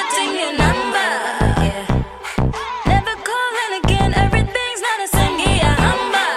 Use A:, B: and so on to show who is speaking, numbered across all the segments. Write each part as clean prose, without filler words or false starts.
A: deleting your number. Yeah. Never calling again, everything's not the same. Yeah, humble.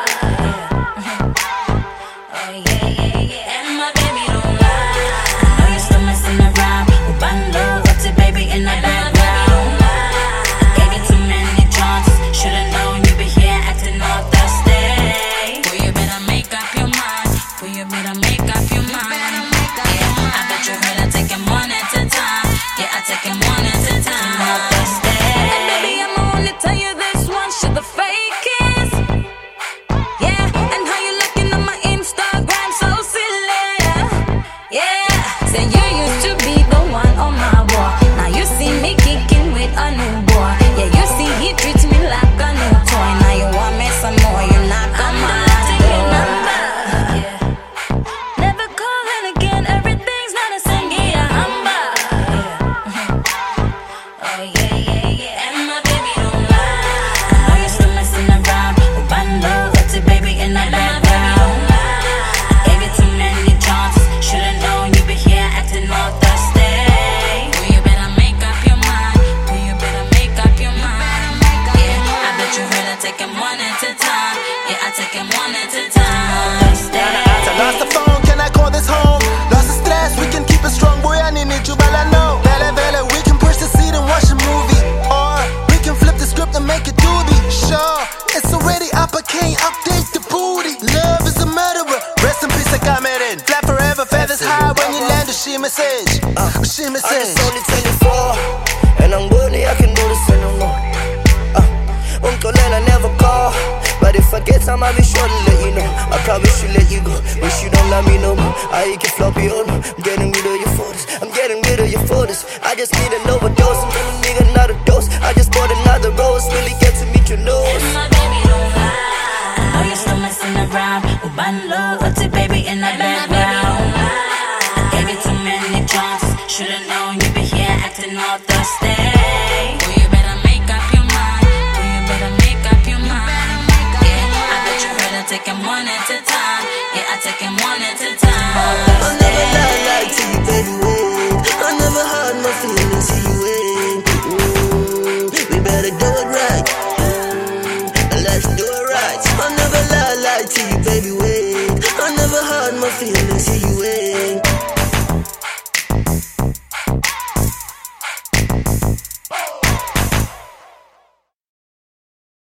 A: Yeah. Oh yeah, yeah, yeah. And my baby don't lie. I know you're still messing around. Bando, what's it, baby, in the background? Gave you too many chances. Should've known you'd be here acting all thirsty. Boy, you better make up your mind. Boy, you better make up your mind. Yeah, I bet you heard I take him one at a time. Yeah, I take him one at a time. All thirsty. And baby, I'ma only tell you this one. Sugar fake is. Yeah, and how you looking on my Instagram, so silly. Yeah, say you used to be the one on my wall. Now you see me kicking with a new boy. Yeah, you see he treats me like a new toy. Now you want me some more, you're not gonna deleting your number. Yeah. Never calling again, everything's not the same. Yeah, humble. Yeah. Oh yeah, yeah, yeah. And my baby don't lie. I know you're still messing around. Bando, what's it, baby, in the background? Gave you too many chances. Should've known you'd be here acting all thirsty. Boy, you better make up your mind. Boy, you better make up your mind. Yeah, I bet you heard I take him one at a time. Yeah, I take him one at a time.
B: I lost the phone, can I call this home? Lost the stress, we can keep it strong. Boy, I need you, well I know. Vele, we can push the seat and watch a movie. Or we can flip the script and make it doody. Sure, it's already up, I can't update the booty. Love is a murderer, rest in peace, I got it in. Fly forever, feathers high when you land, she message. She
C: I
B: message.
C: just only 24, and I'm worthy, I can do this and no more. Uncle and I never call, but if I get time, I'll be sure to let you know. I promise you let you go, wish you don't love me no more. I can floppy on, I'm getting rid of your photos. I'm getting rid of your photos. I just need an overdose, I'm gonna need another dose. I just bought another rose, really get to meet your nose.
A: And my baby don't lie. I know you're still messing around. Bando, what's it, baby, in the background? I gave you too many chances. Should've known you'd be here acting all thirsty. Boy, you better make up your mind. Boy, you better make up your mind. Yeah, I bet you heard I take him one at a time. Yeah, I take him one at a time. All
C: I never
A: thirsty.
C: lie to you, baby, wait. I never hide my feelings, see you wait. We better do it right. Let's do it right. I never lie to you, baby, wait. I never hide my feelings, see you wait.